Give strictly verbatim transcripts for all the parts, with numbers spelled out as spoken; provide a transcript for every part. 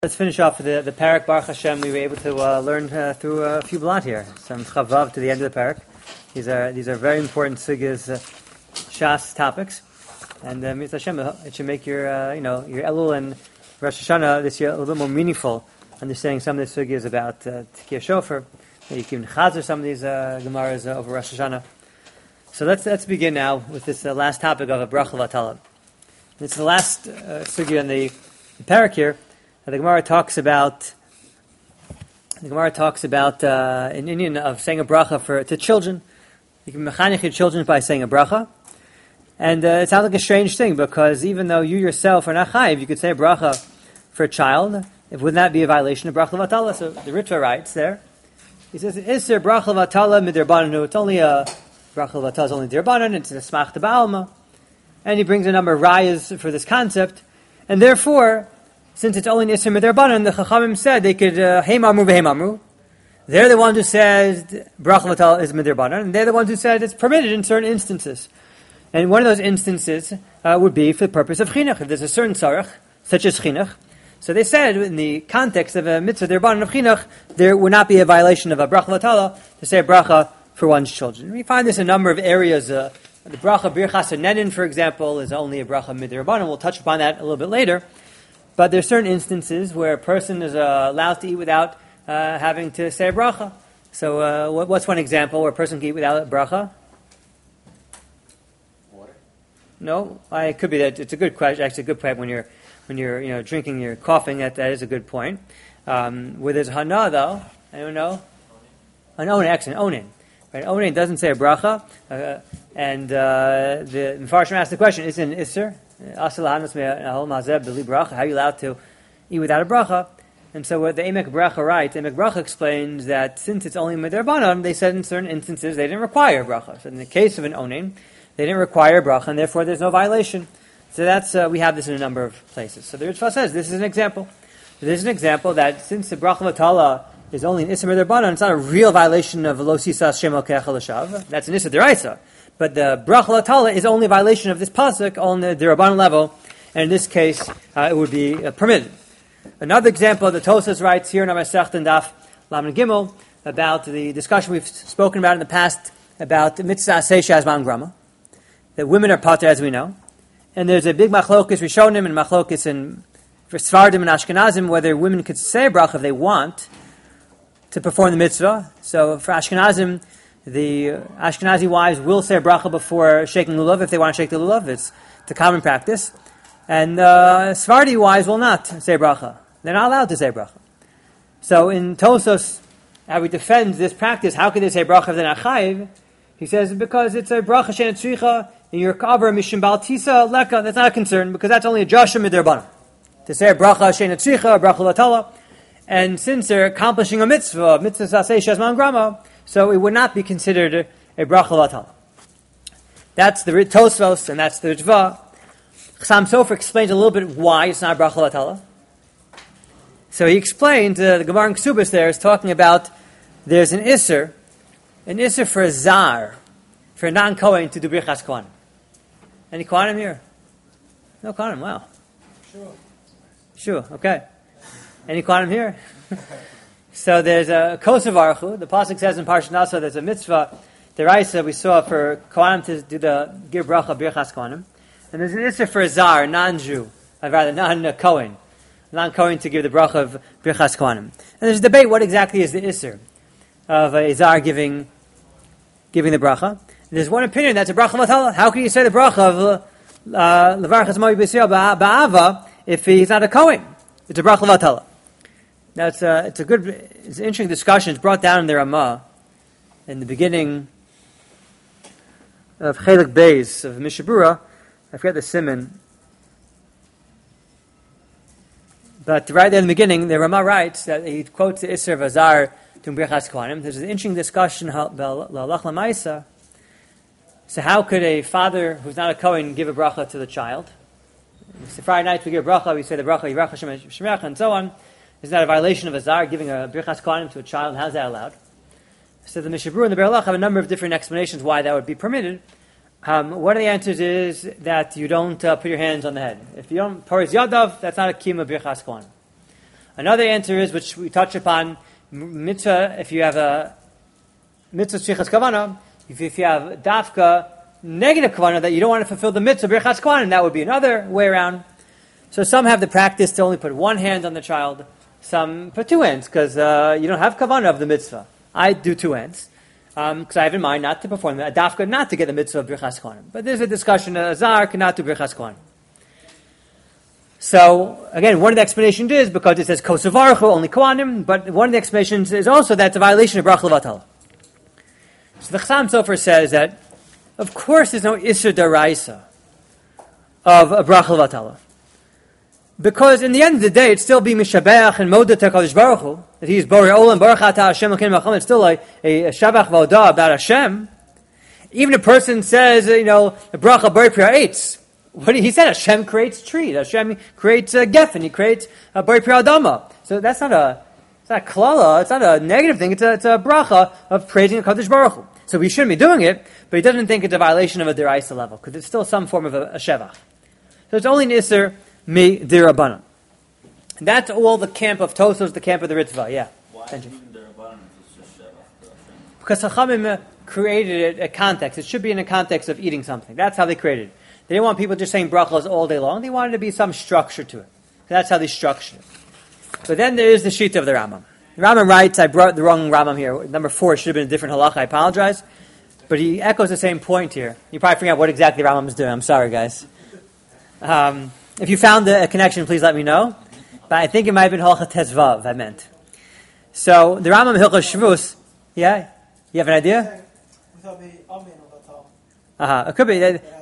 Let's finish off with the, the parak. Baruch Hashem, we were able to uh, learn uh, through a few blot here. Some chavav to the end of the parak. These are these are very important sugyas, uh, shas topics, and uh, Mitzvah Hashem, it should make your uh, you know your Elul and Rosh Hashanah this year a little bit more meaningful. Understanding some of the sugyas about uh, Tikiyah Shofar, maybe you can chazer some of these uh, gemaras uh, over Rosh Hashanah. So let's let's begin now with this uh, last topic of a bracha v'atala. It's the last uh, sugya in the, the parak here. The Gemara talks about the Gemara talks about uh, an Indian of saying a bracha for to children. You can mechanech your children by saying a bracha, and uh, it sounds like a strange thing because even though you yourself are not chayiv, you could say a bracha for a child. It would not be a violation of bracha v'atala. So the Ritva writes there. He says, "Is there bracha v'atala midirbanan? It's only a bracha v'atala is only dirbanan. It's a smach ba'alma," and he brings a number of rayas for this concept, and therefore, since it's only Nisr Midirbanan, the Chachamim said they could Heim Amru v'Heim Amru. They're the ones who said Bracha V'Atala is Midirbanan, and they're the ones who said it's permitted in certain instances. And one of those instances uh, would be for the purpose of Chinuch. If there's a certain tzarech, such as Chinuch, so they said in the context of a Mitzvah Dirbanan of Chinuch, there would not be a violation of a Bracha V'Atala to say a bracha for one's children. We find this in a number of areas. Uh, the Bracha Birchas HaNenin, for example, is only a Bracha Midirbanan. We'll touch upon that a little bit later. But there are certain instances where a person is uh, allowed to eat without uh, having to say a bracha. So uh, what, what's one example where a person can eat without a bracha? Water? No, I, it could be that. It's a good question. Actually, a good point when you're when you're you know drinking, you're coughing. That that is a good point. Um, where there's hana though, anyone know? An onen, excellent onen. Right, onen doesn't say a bracha, uh, and uh, the Mefarshim asked the question: is it an isser? How are you allowed to eat without a bracha? And so what the Emek Bracha writes, Emek Bracha explains that since it's only Midirbanan, they said in certain instances they didn't require a bracha. So in the case of an onen, they didn't require a bracha, and therefore there's no violation. So that's uh, we have this in a number of places. So the Ritva says this is an example. So this is an example that since the bracha v'atala is only an Issa Midirbanan, it's not a real violation of Lo Sisas Shem Al Ke'ach L'Shav. That's an Issa D'Oraisa. But the bracha l'atala is only a violation of this pasuk on the Rabbanan level, and in this case, uh, it would be uh, permitted. Another example, the Tosas writes here in our Masechta and Daf Lamed Gimel about the discussion we've spoken about in the past about the mitzvah seisha azman grama, that women are pater, as we know, and there's a big machlokes rishonim and machlokes in for Sfardim and Ashkenazim whether women could say bracha if they want to perform the mitzvah. So for Ashkenazim, the Ashkenazi wives will say a bracha before shaking lulav if they want to shake the lulav. It's, it's a common practice. And uh, Sephardi wives will not say bracha. They're not allowed to say bracha. So in Tosos, how he defends this practice, how can they say bracha if they're not chayiv? He says because it's a bracha she'en tzricha in your kaver mishum bal tisa leka. That's not a concern because that's only a jasha midirbanan. To say a bracha she'en tzricha, a bracha l'atala. And since they're accomplishing a mitzvah, mitzvah sasei shazman grama, so it would not be considered a bracha l'atala. That's the Tosfos, and that's the Ritva. Chassam Sofer explains a little bit why it's not a bracha l'atala. So he explained, uh, the Gemara in Ksubas there is talking about there's an Isser, an Isser for a Zar, for a non-Kohen to do Birchas Kohanim. Any Kohanim here? No Kohanim, wow. Sure. Sure, okay. Any Kohanim here? So there's a Kosev Aruchu. The pasuk says in Parshat Nasa there's a mitzvah deraisa we saw for Kohanim to do the give bracha birchas Kohanim, and there's an issur for a zar, non-Jew, uh, rather non-Kohen, non-Kohen to give the bracha of birchas Kohanim. And there's a debate what exactly is the issur of a zar giving giving the bracha. And there's one opinion that's a bracha v'atala. How can you say the bracha of levarchas moed b'Yisrael ba'ava if he's not a Kohen? It's a bracha v'atala. Now it's a, it's a good, it's an interesting discussion. It's brought down in the Ramah in the beginning of Chelik Beis of Mishabura. I forget the Simon. But right there in the beginning, the Ramah writes that he quotes the Isser of Azar to Birchas Kohanim. There's an interesting discussion, L'Alach L'Maisa. So how could a father who's not a Kohen give a bracha to the child? So Friday night we give a bracha, we say the bracha, Yirach Hashem Shemech, and so on. Is that a violation of a zar giving a birchas kohanim to a child? How is that allowed? So the Mishabur and the Berlach have a number of different explanations why that would be permitted. Um, one of the answers is that you don't uh, put your hands on the head. If you don't pariz yadav, that's not a kiyum of birchas kohanim. Another answer is, which we touch upon, mitzvah, if you have a mitzvah tzrichas kavana, if, if you have dafka negative kavana that you don't want to fulfill the mitzvah birchas kavanim, that would be another way around. So some have the practice to only put one hand on the child, some put two hands, because uh, you don't have kavana of the mitzvah. I do two hands, because um, I have in mind not to perform the dafka, not to get the mitzvah of birchas kavanim. But there's a discussion, a zar cannot do birchas kavanim. So, again, one of the explanations is because it says kosevarchu, only kohanim, but one of the explanations is also that it's a violation of bracha levatala. So the Chassam Sofer says that, of course, there's no isur daraisa of a bracha levatala. Because in the end of the day, it's still be mishabeach and moda HaKadosh Baruch Hu, that he's borei olam, baruch ata Hashem l'kein macham, it's still like a, a shabach v'odah about Hashem. Even a person says, you know, the bracha borei priya eitz. What he said, Hashem creates trees. Hashem creates uh, Geffen. He creates uh, Borei Pri Adama. So that's not a, it's not a klala. It's not a negative thing. It's a, it's a bracha of praising HaKadosh Baruch Hu. So we shouldn't be doing it, but he doesn't think it's a violation of a deraisa level because it's still some form of a, a shevach. So it's only an iser mi dirabanan. That's all the camp of Tosos, the camp of the Ritva. Yeah. Why even dirabanan is just shevach? Because Chachamim created it a context. It should be in a context of eating something. That's how they created it. They didn't want people just saying brachos all day long. They wanted to be some structure to it. That's how they structured it. But then there is the shita of the Rambam. The Rambam writes, I brought the wrong Rambam here. Number four should have been a different halacha. I apologize. But he echoes the same point here. You probably figure out what exactly the Rambam is doing. I'm sorry, guys. Um, if you found a connection, please let me know. But I think it might have been halacha tezvav, I meant. So the Rambam Hilchos Shvus, yeah? You have an idea? Uh-huh. It could be that.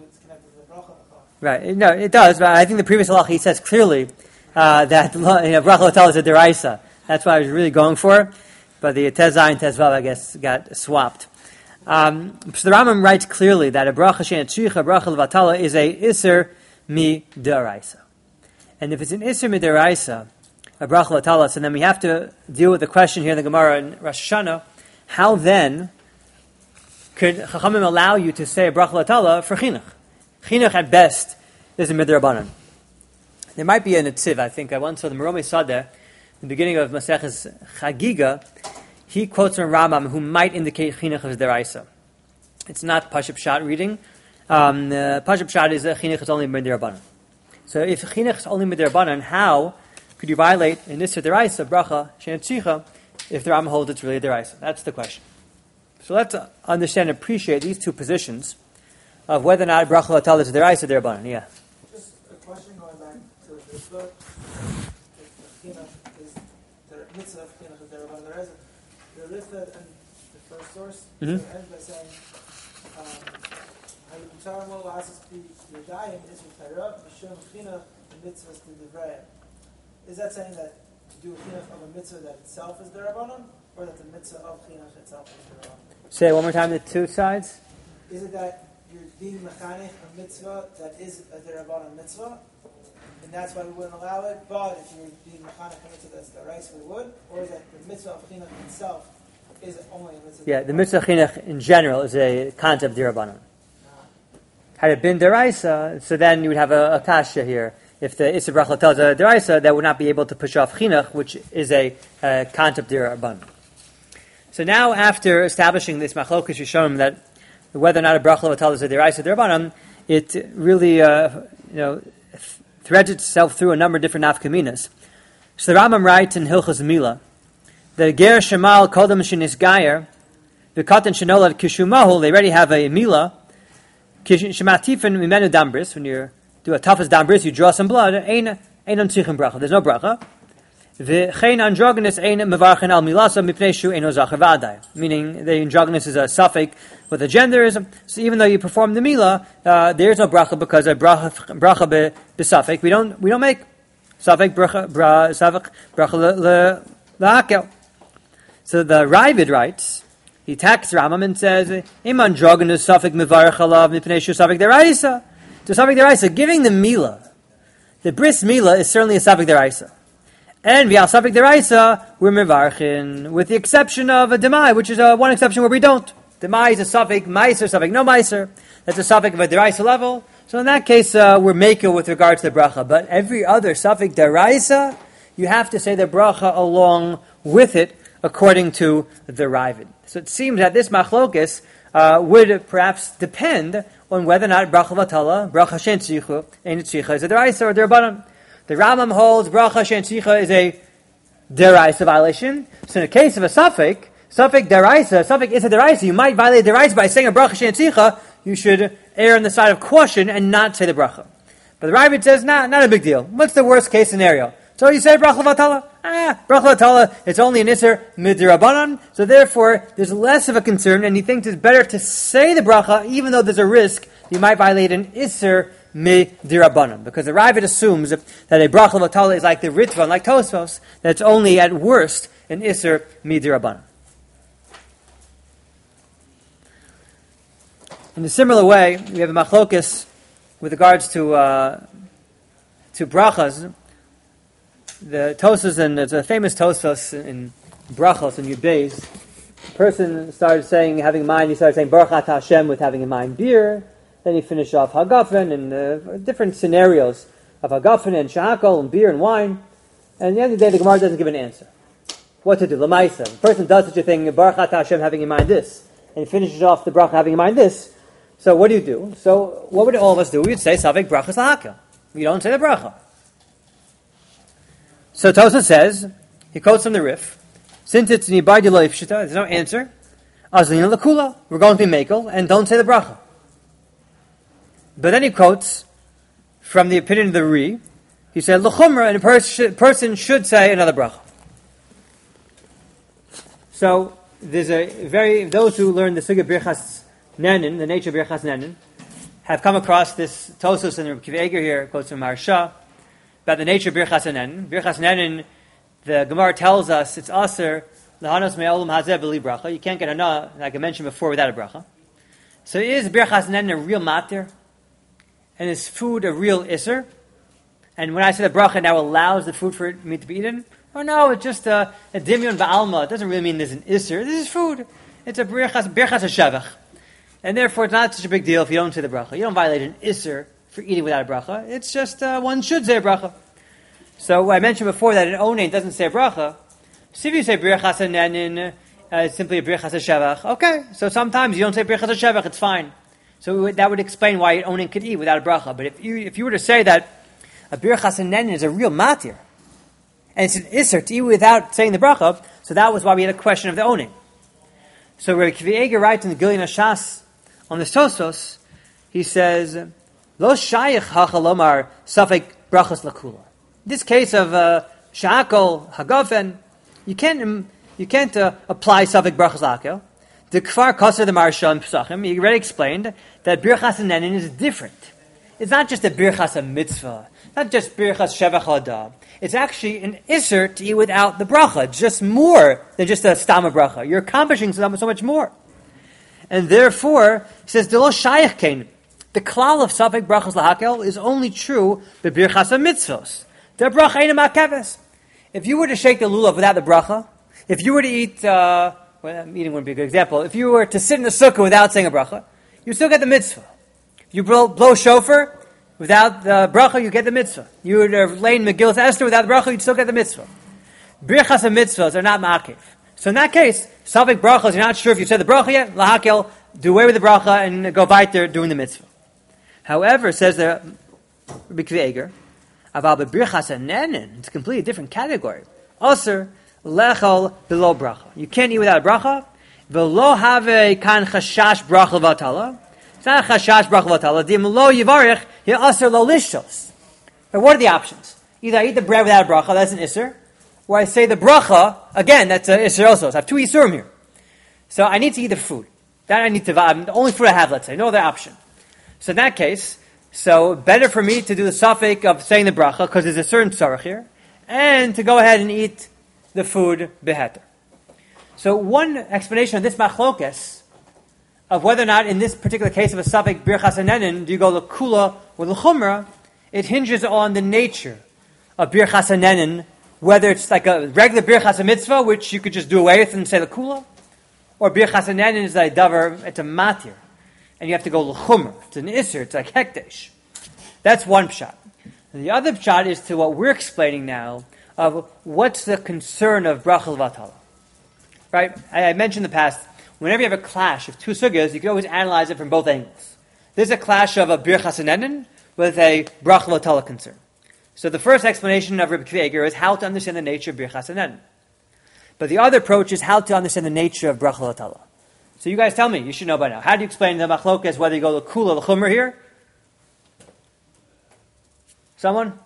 Right, no, it does, but I think the previous halacha he says clearly uh, that you know, bracha levatala is a deraisa. That's what I was really going for, but the tezai and tezvav, I guess, got swapped. Um, so the Rambam writes clearly that a bracha she'en tzricha, bracha levatala, is a iser mi deraisa. And if it's an iser mi deraisa, a bracha levatala, so then we have to deal with the question here in the Gemara in Rosh Hashanah, how then could Chachamim allow you to say a bracha levatala for chinuch? Chinuch at best is a midrabanan. There might be a netziv. I think I once saw the Meromei Sadeh, in the beginning of Maseches Chagiga, he quotes from Rambam who might indicate chinuch as deraisa. It's not Pashup Pshat reading. Um, uh, Pashup Pshat is uh, chinuch is only midrabanan. So if chinuch is only midrabanan, how could you violate an isser deraisa bracha she'en tzricha if the Rambam holds it's really deraisa? That's the question. So let's uh, understand and appreciate these two positions of whether or not bracha levatala is deraisa or derabanan. Yeah. Just a question going back to the mitzvah. The chinuch is the mitzvah of chinuch is derabanan. There is the listed in the first source. Mm-hmm. So it ends by saying, "Hayutar mo la'asos b'yadayim is v'tayra b'shem chinuch the mitzvah is the devrayim." Is that saying that to do a chinuch of a mitzvah that itself is derabanan, or that the mitzvah of chinuch itself is derabanan? Say it one more time. The two sides. Is it that you're being mechanech a mitzvah that is a derabanan mitzvah, and that's why we wouldn't allow it, but if you're being mechanech a mitzvah that's the rice, we would? Or is that the mitzvah of chinuch itself is only a mitzvah? Yeah, the mitzvah of chinuch in general is a concept of derabanan. Ah. Had it been deraisa, so then you would have a, a kasha here. If the Issa Bracha tells a deraisa, that would not be able to push off chinuch, which is a, a concept derabanan. So now, after establishing this machlokus Rishonim that whether or not a bracha levatala is a deraisa derabanan, it really uh, you know threads itself through a number of different nafkaminas. So the Rambam writes in Hilchos Mila that ger shemal kodem shenisgayer v'katan shenolad kishumahu. They already have a mila shematifen mimenu dambris. When you do a toughest dambris, you draw some blood. Ein ein tzrichim bracha. There's no bracha. V'chein androgynous ein mevarchen al milasa mipnei shu ein ozacher v'adai. Meaning the androgynous is a suffix with a genderism. So even though you perform the mila, uh, there is no bracha because a bracha bracha b'suffix. We don't we don't make suffix bracha bra suffix bracha lehakel. So the Ravid writes, he attacks Rambam and says, "Im androgynous suffix mevarch alav mipnei shu suffix deraisa." To suffix deraisa, giving the mila, the bris mila is certainly a suffix deraisa. And v'al suffix deraisa, we're mevarchin, with the exception of a demai, which is a one exception where we don't. Demai is a suffix, meiser, suffix, no meiser. That's a suffix of a deraisa level. So in that case, uh, we're maker with regards to the bracha. But every other suffix deraisa, you have to say the bracha along with it, according to the Ravid. So it seems that this machlokes uh, would perhaps depend on whether or not bracha vatala, bracha shen tzricha, and tzricha is a deraisa or derabanan. The Rambam holds bracha shen tzricha is a deraisa violation. So in the case of a safek, safek deraisa, safek is a deraisa, you might violate deraisa by saying a bracha shen tzricha. You should err on the side of caution and not say the bracha. But the Ravid says, nah, not a big deal. What's the worst case scenario? So you say bracha vatala. Ah, bracha vatala, it's only an isser midrabanan. So therefore, there's less of a concern, and he thinks it's better to say the bracha, even though there's a risk you might violate an isser midrabanan. Because the Ravid assumes that a bracha vatala is like the Ritva, like Tosfos, that it's only at worst an isser midrabanan. In a similar way, we have a machlokus with regards to uh, to brachas. The Tosfos, and it's a famous Tosfos in brachos and Yud-Beis. The person started saying, having in mind, he started saying Baruch Atah Hashem with having in mind beer. Then he finished off Hagafen and uh, different scenarios of Hagafen and Shahakol and beer and wine. And at the end of the day, the Gemara doesn't give an answer. What to do? Lamaisa. The person does such a thing, Baruch Atah Hashem having in mind this, and he finishes off the bracha having in mind this. So what do you do? So what would all of us do? We would say Savik Brachas Lahakel. We don't say the bracha. So Tosfos says, he quotes from the Rif, since it's Nibay Lo Ifshita, there's no answer. Azlina Lakula, we're going to be Mekel, and don't say the bracha. But then he quotes from the opinion of the Ri, he said, L'chumra, and a pers- person should say another bracha. So there's a very, those who learn the Sugya Birchas Nenin, the nature of Birchas Nenin, have come across this Tosfos and Reb Akiva Eiger here, quotes from Maharsha, about the nature of Birchas Nenin. Birchas Nenin, the Gemara tells us it's aser lahanos me'olam hazeh b'li bracha. You can't get hana, like I mentioned before, without a bracha. So is Birchas Nenin a real matir? And is food a real iser? And when I say the bracha, now allows the food for me to be eaten? Or no, it's just a, a dimyon ba'alma. It doesn't really mean there's an iser. This is food. It's a Birchas, Birchas HaShevach. And therefore, it's not such a big deal if you don't say the bracha. You don't violate an iser for eating without a bracha. It's just uh, one should say a bracha. So I mentioned before that an onein doesn't say a bracha. So if you say birchas hanenin, uh, it's simply a birchas hashevach. Okay, so sometimes you don't say birchas hashevach, it's fine. So would, that would explain why an onein could eat without a bracha. But if you if you were to say that a birchas hanenin is a real matir, and it's an iser to eat without saying the bracha, so that was why we had a question of the onein. So Reb Akiva Eiger writes in the Gilyon HaShas on the Tosfos, he says, Lo shayich hachalomar safek brachas lakula. This case of uh, shakol hagafen, you can't um, you can't uh, apply safek brachas lakel. The kfar kaser the Maharsha in Pesachim, he already explained that birchas hanenin is different. It's not just a birchas a mitzvah, not just birchas shevach hada. It's actually an iser to eat without the bracha. It's just more than just a stama bracha. You're accomplishing so, so much more. And therefore, he says, Delo shayach kein. The klal of safek brachas lahakel is only true the birchas mitzvos. The bracha ain't a makeves. If you were to shake the lulav without the bracha, if you were to eat, uh, well, eating wouldn't be a good example. If you were to sit in the sukkah without saying a bracha, you still get the mitzvah. If you blow, blow shofar without the bracha, you get the mitzvah. You would have lain Megillas Esther without the bracha, you'd still get the mitzvah. Birchas and mitzvahs are not ma'akev. So in that case, safek brachas, you're not sure if you said the bracha yet, lahakel, do away with the bracha and go weiter doing the mitzvah. However, says the Reb Akiva Eiger, aval b'birchas hanenin, it's a completely different category. Aser lechol below bracha. You can't eat without a bracha. V'lo have a kan chashash bracha v'atala. It's not a chashash bracha v'atala. Dim lo yivarich he aser lo lishtos. But what are the options? Either I eat the bread without a bracha, that's an iser, or I say the bracha, again, that's an iser also. So I have two isurim here. So I need to eat the food. That I need to, um, the only food I have, let's say, no other option. So in that case, so better for me to do the suffix of saying the bracha, because there's a certain tzarech here, and to go ahead and eat the food beheter. So one explanation of this machlokes, of whether or not in this particular case of a suffix birchas hanenin, do you go l'kula or l'chumra, it hinges on the nature of birchas hanenin, whether it's like a regular birchas mitzvah, which you could just do away with and say l'kula, or birchas hanenin is like davar, it's a matir, and you have to go l'chumra, it's an iser, it's like hekdesh. That's one pshat. And the other pshat is to what we're explaining now, of what's the concern of bracha levatala. Right? I, I mentioned in the past, whenever you have a clash of two sugyas, you can always analyze it from both angles. There's a clash of a birchas hanenin with a bracha levatala concern. So the first explanation of Rabbi Akiva Eiger is how to understand the nature of birchas hanenin. But the other approach is how to understand the nature of bracha levatala. So you guys tell me, you should know by now. How do you explain the machlokas, whether you go to kula or chumra here? Someone?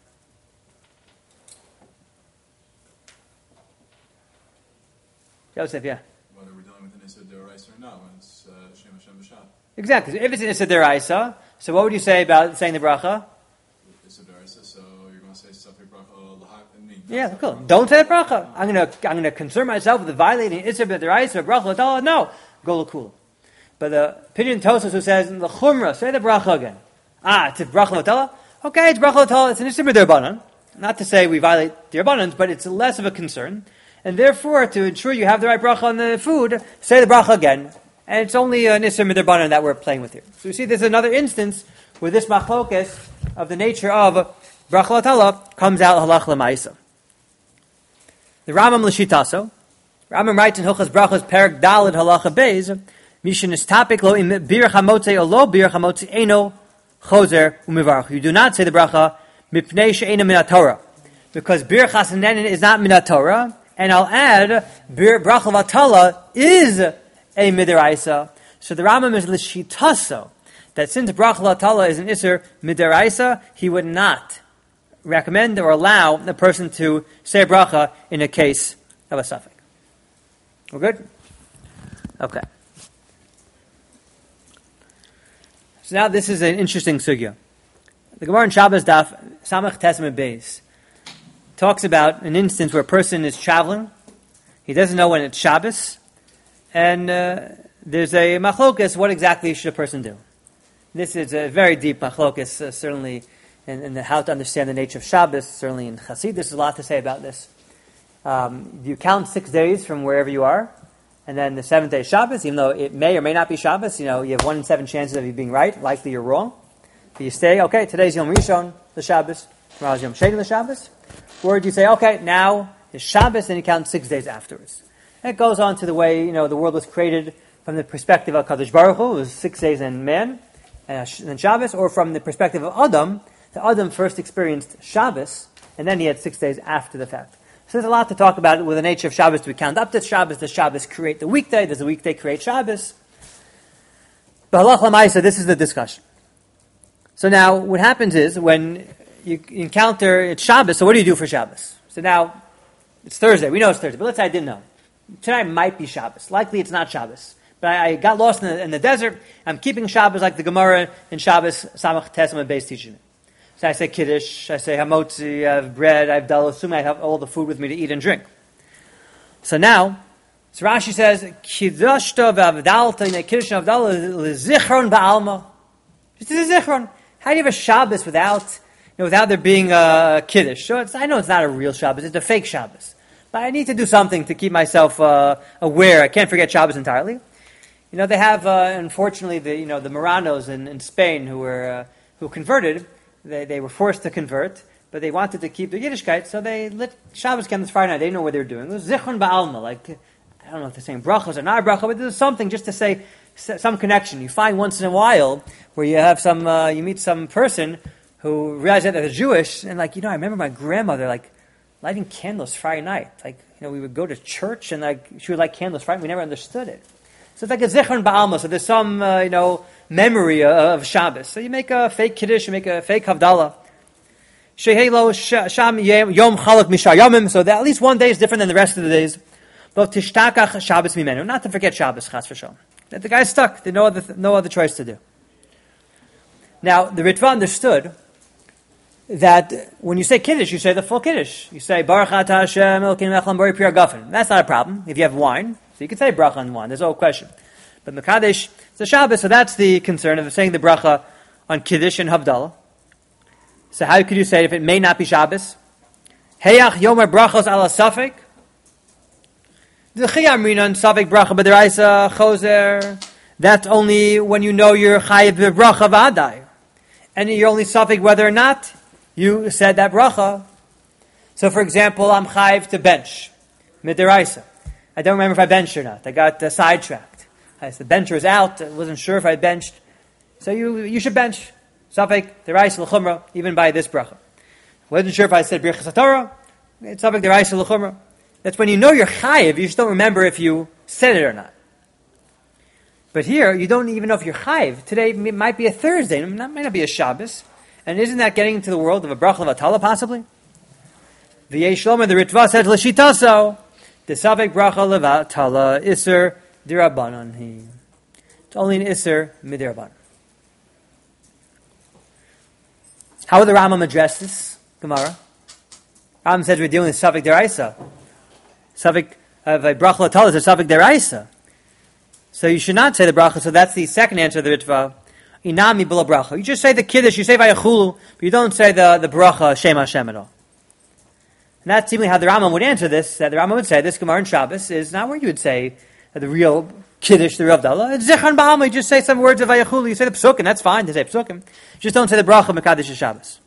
Joseph, yeah. Whether we're dealing with an Issa D'Oraisa or not, when it's uh, Shem Hashem B'Shah. Exactly. So if it's an Issa D'Oraisa, so what would you say about saying the bracha? Issa D'Oraisa, so you're going to say Safek Bracha L'Hak and me. Yeah, cool. Don't say the bracha. I'm going to I'm going to concern myself with violating Issa D'Oraisa, bracha l'tala. No, go l'kula. But the opinion Tosas who says the chumra, say the bracha again. Ah, it's a bracha l'tala. Okay, it's bracha l'tala. It's an Issa D'Oraisa. Not to say we violate the Rabbanans, but it's less of a concern. And therefore, to ensure you have the right bracha on the food, say the bracha again. And it's only an Isser Midrabanan that we're playing with here. So you see, there's another instance where this machlokes of the nature of bracha l'tala comes out halach l'maisa. The Rambam l'shitaso, Rambam writes in Hilchas Brachos Perek Daled halacha beis, mishin istapik lo im birach hamotzei o lo birach hamotzei eno chozer umivarach. You do not say the bracha mipnei she'ena min haTorah, because birchas hanenin is not min haTorah. And I'll add, Bir bracha levatala is a midiraisa. So the Rambam is l'shitaso, that since bracha levatala is an isser midiraisa, he would not recommend or allow the person to say bracha in a case of a suffix. We're good? Okay. So now this is an interesting sugya. The Gemara in Shabbos Daf Samach Tesem Beis talks about an instance where a person is traveling, he doesn't know when it's Shabbos, and uh, there's a machlokas, what exactly should a person do? This is a very deep machlokas, uh, certainly in, in the, how to understand the nature of Shabbos, certainly in Chassidus, there's a lot to say about this. Um, you count six days from wherever you are, and then the seventh day is Shabbos, even though it may or may not be Shabbos, you know, you have one in seven chances of you being right, likely you're wrong. But you stay, okay, today's Yom Rishon, the Shabbos, tomorrow's Yom Sheni, the Shabbos. Or do you say, okay, now is Shabbos, and you count six days afterwards. And it goes on to the way, you know, the world was created from the perspective of Kadosh Baruch Hu, it was six days in man, and then Shabbos, or from the perspective of Adam, the Adam first experienced Shabbos, and then he had six days after the fact. So there's a lot to talk about with the nature of Shabbos. Do we count up to Shabbos? Does Shabbos create the weekday? Does the weekday create Shabbos? But halach l'maisa, this is the discussion. So now, what happens is, when you encounter, it's Shabbos, so what do you do for Shabbos? So now, it's Thursday, we know it's Thursday, but let's say I didn't know. Tonight might be Shabbos. Likely it's not Shabbos. But I, I got lost in the, in the desert, I'm keeping Shabbos like the Gemara in Shabbos, Samach Tesem Beis teaching me. So I say Kiddush, I say Hamotzi, I have bread, I have Dalo, assuming I have all the food with me to eat and drink. So now, so Rashi says, Kiddushta v'avdalta, in a Kiddush and Avdalta, l'zichron ba'alma. Just as a zichron. How do you have a Shabbos without, you know, without there being a Kiddush? So it's, I know it's not a real Shabbos, it's a fake Shabbos. But I need to do something to keep myself uh, aware. I can't forget Shabbos entirely. You know, they have, uh, unfortunately, the you know the Moranos in, in Spain who were uh, who converted. They they were forced to convert, but they wanted to keep their Yiddishkeit, so they lit Shabbos candles Friday night. They didn't know what they were doing. It was Zichron Ba'alma, like, I don't know if they're saying brachos or not bracha, but there's something just to say some connection. You find once in a while where you have some, uh, you meet some person who realizes that they're Jewish, and like, you know, I remember my grandmother, like, lighting candles Friday night. Like, you know, we would go to church, and like, she would light candles Friday, we never understood it. So it's like a Zichron Ba'alma, so there's some, uh, you know, memory of Shabbos. So you make a fake Kiddush, you make a fake Havdalah. Shehelo Sham Yom Chalak Mishar Yomim, so that at least one day is different than the rest of the days. But Tishtakach Shabbos Mimenu, not to forget Shabbos, Chas v'Shalom. That the guy's stuck, there's no other, no other choice to do. Now, the Ritva understood that when you say Kiddush, you say the full Kiddush. You say, Baruch Atah Hashem Elokeinu Melech Bari Pri Hagafen. That's not a problem if you have wine. So you can say bracha on wine, there's no question. But Mekadesh, it's a Shabbos, so that's the concern of saying the bracha on Kiddush and Havdalah. So how could you say it if it may not be Shabbos? Heyach Yomer Brachos ala Safek. The Chiyam Rinan Safek Bracha B'deraisa Choser. That's only when you know you're Chayiv Bracha V'adai. And you're only Safek whether or not you said that bracha. So, for example, I'm chayiv to bench, midiraisa. I don't remember if I benched or not. I got uh, sidetracked. I, the bencher is out. I wasn't sure if I benched. So you you should bench. Safek deraisa l'chumra, even by this bracha. Wasn't sure if I said birchas haTorah. It's safek deraisa l'chumra. That's when you know you're chayiv. You just don't remember if you said it or not. But here, you don't even know if you're chayiv. Today might be a Thursday. It might not be a Shabbos. And isn't that getting into the world of a bracha levatala possibly? V'yesh Shlomo, the Ritva says l'shitaso. The safek bracha levatala iser dirabanan he. It's only an iser midirabanan. How would the Rambam address this Gemara? Rambam says we're dealing with safek deraisa. Safek of a bracha levatala is a safek deraisa. So you should not say the bracha. So that's the second answer to the Ritva. Inami b'la bracha. You just say the kiddush. You say vayachulu, but you don't say the the bracha Shem Hashem at all. And that's seemingly how the Rambam would answer this. That the Rambam would say this Gemara in Shabbos is not where you would say the real kiddush, the real Havdalah. It's zichan ba'alma. You just say some words of vayachulu. You say the psukim. That's fine to say psukim. Just don't say the bracha mekadosh Shabbos.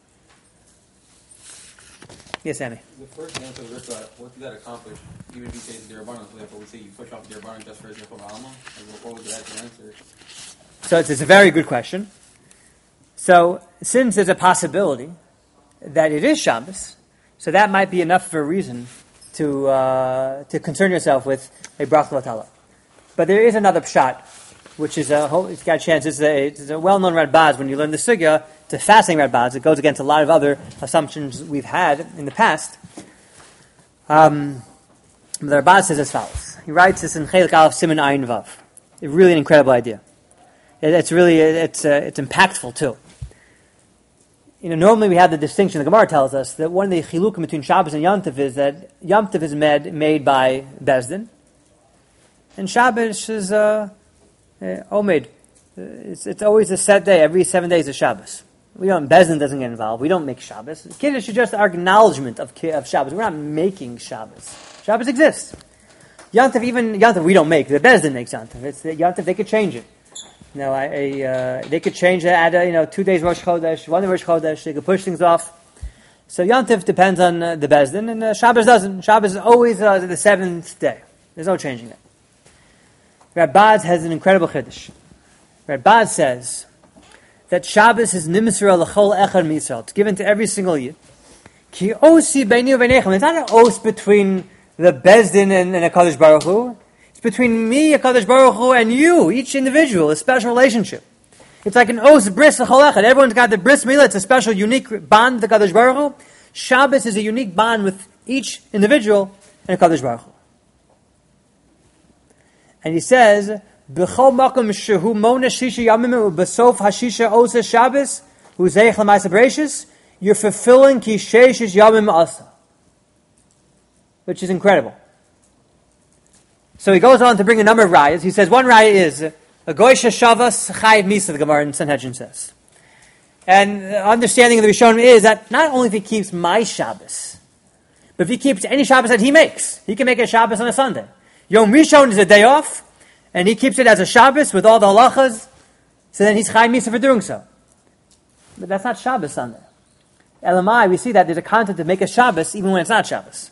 Yes, Sammy. The first answer to the Ritva, what did that accomplish? Even if you say the Dirabanan, so therefore we say you push off the Dirabanan just for Zechon Ba'alma? What would that answer? So it's, it's a very good question. So since there's a possibility that it is Shabbos, so that might be enough for a reason to uh, to concern yourself with a bracha latala. But there is another pshat, which is a whole, it's got a chance. It's a, it's a well-known Radbaz. When you learn the sugya, it's a fascinating Radbaz. It goes against a lot of other assumptions we've had in the past. Um, the Radbaz says as follows. He writes this in Chelik Aleph Siman Ayin Vav. It's really an incredible idea. It, it's really it's uh, it's impactful too. You know, normally we have the distinction. The Gemara tells us that one of the chilukim between Shabbos and Yom Tov is that Yom Tov is made made by Bezdin, and Shabbos is uh, uh, omed. It's it's always a set day. Every seven days is Shabbos. We don't. Bezdin doesn't get involved. We don't make Shabbos. Kiddush is just our acknowledgement of of Shabbos. We're not making Shabbos. Shabbos exists. Yom Tov, even Yom Tov, we don't make. The Bezdin makes Yom Tov. It's the Yom Tov. They could change it. You know, I, I, uh, they could change it. Add a, you know two days Rosh Chodesh, one day Rosh Chodesh. They could push things off. So Yom Tov depends on uh, the Bezdin, and uh, Shabbos doesn't. Shabbos is always uh, the seventh day. There's no changing it. Radbaz has an incredible chiddush. Radbaz says that Shabbos is nimsra l'chol echad mi'Yisrael. It's given to every single yid. Ki osi beini u'beinechem. It's not an os between the Bezdin and, and HaKadosh Baruch Hu. It's between me, HaKadosh Baruch Hu, and you, each individual, a special relationship. It's like an os bris l'chol echad. Everyone's got the bris milah. It's a special, unique bond with HaKadosh Baruch Hu. Shabbos is a unique bond with each individual and HaKadosh Baruch Hu. And he says, B'chol makom shehu mona shisha yamim u'besof hashisha osa Shabbos u'zeich l'maysa bereishis, you're fulfilling ki sheishish yamim asa. Which is incredible. So he goes on to bring a number of rayas. He says one raya is a goysha shavas chayiv misa, the Gemara in Sanhedrin says. And the understanding of the Rishonim is that not only if he keeps my Shabbos, but if he keeps any Shabbos that he makes, he can make a Shabbos on a Sunday. Yom Rishon is a day off, and he keeps it as a Shabbos with all the halachas, so then he's chayiv misa for doing so. But that's not Shabbos Sunday. Elamai, we see that there's a concept to make a Shabbos even when it's not Shabbos.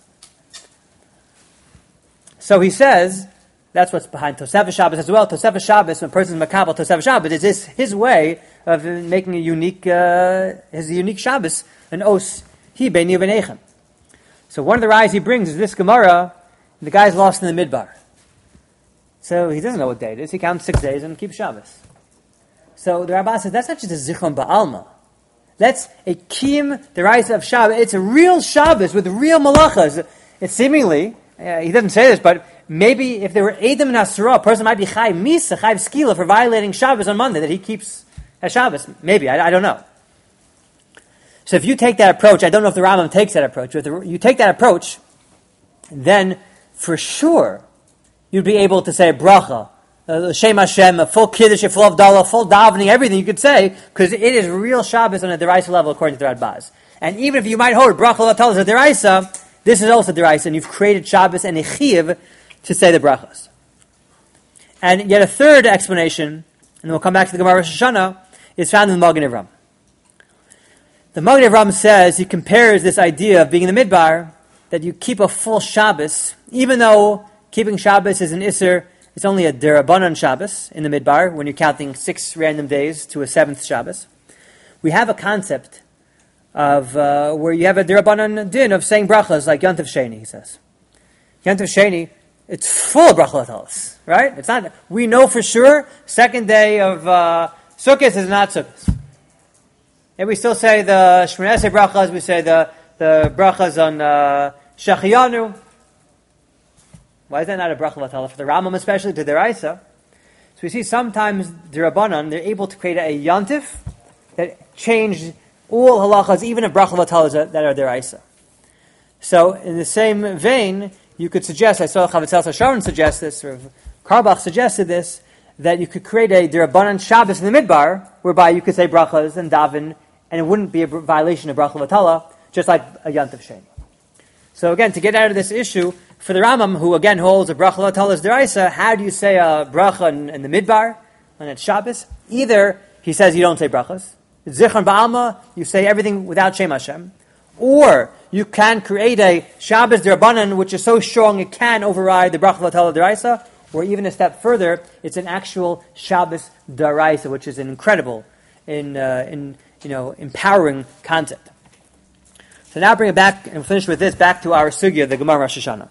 So he says, that's what's behind Tosefah Shabbos as well. Tosefah Shabbos, when a person is makabel Tosefah Shabbos, is this his way of making a unique, uh, his unique Shabbos, an os, he beini u'beinechem. So one of the rayas he brings is this Gemara, the guy's lost in the midbar. So he doesn't know what day it is. He counts six days and keeps Shabbos. So the Rabbah says, that's not just a zichron ba'alma. That's a kiyum, the rayas of Shabbos. It's a real Shabbos with real malachas. It's seemingly, Uh, he doesn't say this, but maybe if there were Edom and Asura, a person might be Chai Misa, Chai Skila for violating Shabbos on Monday that he keeps as Shabbos. Maybe, I, I don't know. So if you take that approach, I don't know if the Rambam takes that approach, but if you take that approach, then for sure you'd be able to say a bracha, uh, Shem Hashem, a full kiddush, a full avdalah, full davening, everything you could say, because it is real Shabbos on a deraisa level according to the Radbaz. And even if you might hold bracha l'atol as a deraisa, this is also deraisa, and you've created Shabbos and a chiyuv to say the brachas. And yet a third explanation, and we'll come back to the Gemara Rosh Hashanah, is found in the Magen Avraham. The Magen Avraham says, he compares this idea of being in the Midbar, that you keep a full Shabbos, even though keeping Shabbos is an Isser, it's only a Derabanan Shabbos in the Midbar, when you're counting six random days to a seventh Shabbos. We have a concept of uh, where you have a Derabanan din of saying brachas, like Yontif Sheni, he says. Yontif Sheni, it's full of brachot, right? It's not. We know for sure, second day of uh, Sukkot is not Sukkot. And we still say the Shmoneh Esrei brachas, we say the, the brachas on uh, Shechiyanu. Why is that not a bracha vatala? For the Rambam especially, to the Deraisa. So we see sometimes the Rabbanan, they're able to create a Yontif that change all halachas, even of bracha vatalas that are Deraisa. So in the same vein, you could suggest, I saw Chavetz Sharon suggest this, or Karbach suggested this, that you could create a Derabanan Shabbos in the Midbar, whereby you could say brachas and daven, and it wouldn't be a violation of bracha vatala, just like a Yontif Sheni. So again, to get out of this issue, for the Rambam, who again holds a bracha vatala's deraisa, how do you say a bracha in, in the Midbar, on that Shabbos? Either he says you don't say brachas, Zichron Ba'alma, you say everything without Shem Hashem, or you can create a Shabbos Derabanan, which is so strong it can override the bracha vatala deraisa, or even a step further, it's an actual Shabbos deraisa, which is an incredible, in, uh, in you know, empowering concept. So now bring it back, and we'll finish with this, back to our sugya, the Gemara Rosh Hashanah.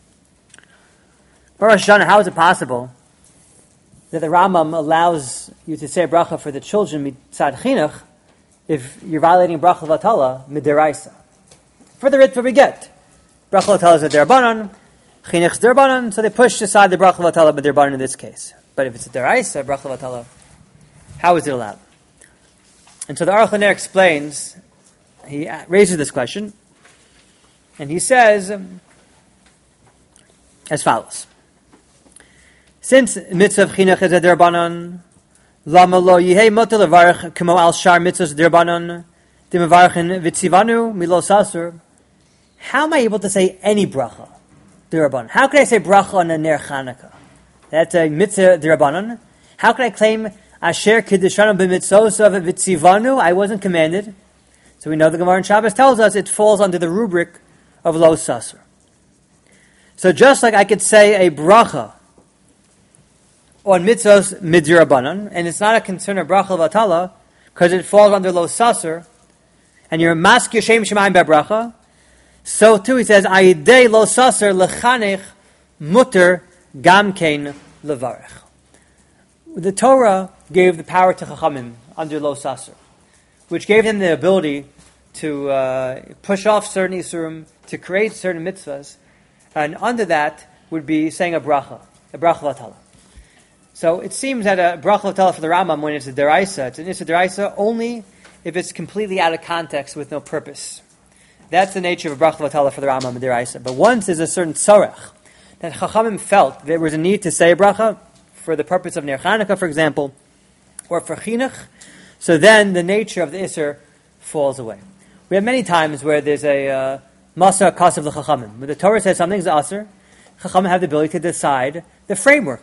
Rosh Hashanah, how is it possible that the Rambam allows you to say a bracha for the children mitzad chinuch if you're violating bracha vatala midiraisa? For the ritva we get. Bracha vatala is a derabanan, chinuch is derabanan, so they push aside the bracha vatala midirabanan in this case. But if it's a deraisa, bracha vatala, how is it allowed? And so the Aruch LaNer explains, he raises this question, and he says um, as follows. Since mitzvah of chinuch is a derabanan, lama lo yihei motel levarich kamo al shar mitzvahs derabanan dimavarchin vitzivanu milo sasur. How am I able to say any bracha derabanan? How can I say bracha on a ner Chanukah? That's a mitzvah derabanan. How can I claim asher kiddushanim b'mitzvos of vitzivanu? I wasn't commanded. So we know the Gemara in Shabbos tells us it falls under the rubric of lo sasur. So just like I could say a bracha on mitzvos midrabanan, and it's not a concern of bracha vatala, because it falls under lo sasur, and you're maskir shem shemayim bebracha, so too he says, ayidei lo sasur lechanech mutter gamkein levarech. The Torah gave the power to Chachamim under lo sasur, which gave them the ability to uh, push off certain isurim, to create certain mitzvahs, and under that would be saying a bracha, a bracha vatala. So it seems that a bracha vatala for the Rambam, when it's a deraisa, it's an issa deraisa only if it's completely out of context with no purpose. That's the nature of a bracha vatala for the Rambam and deraisa. But once there's a certain tzorech that Chachamim felt there was a need to say a bracha for the purpose of Ner Chanukah, for example, or for chinuch, so then the nature of the isser falls away. We have many times where there's a uh, masa kasav l'chachamim. When the Torah says something's aser, Chachamim have the ability to decide the framework.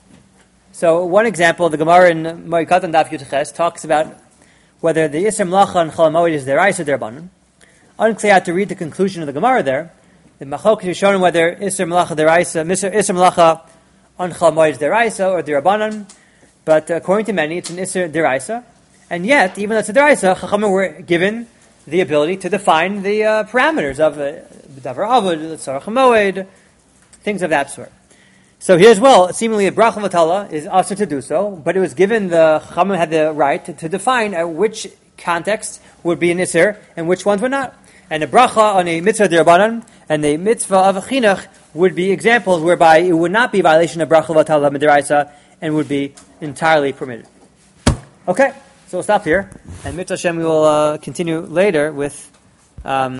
So one example, the Gemara in Moikatan Daf Yud talks about whether the Isser Melacha on Chol HaMoed is deraisa or derabanan. Unclear how to read the conclusion of the Gemara there. The Machlokes is shown whether Isser Melacha deraisa, Isser Melacha on Chol HaMoed is deraisa or derabanan. But according to many, it's an Isser deraisa. And yet, even though it's a deraisa, Chachamim were given the ability to define the uh, parameters of Davar Avod, Tzarech HaMoed, things of that sort. So here as well, seemingly a bracha vatala is also to do so, but it was given the Chachamim had the right to, to define uh, which context would be an isser and which ones would not. And a bracha on a mitzvah derabanan and a mitzvah of a chinuch would be examples whereby it would not be a violation of bracha vatala midiraisa and would be entirely permitted. Okay, so we'll stop here, and mitzvah Hashem we will uh, continue later with. Um,